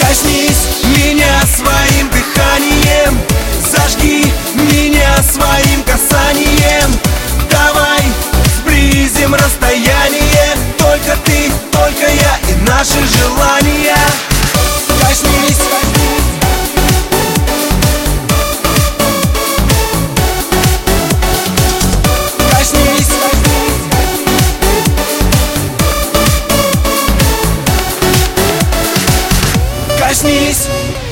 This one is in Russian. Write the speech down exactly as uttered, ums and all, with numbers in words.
Коснись меня своим дыханием, зажги меня своим касанием. Давай сблизим расстояние, только ты, только я и наши желания. Коснись. Коснись. Коснись.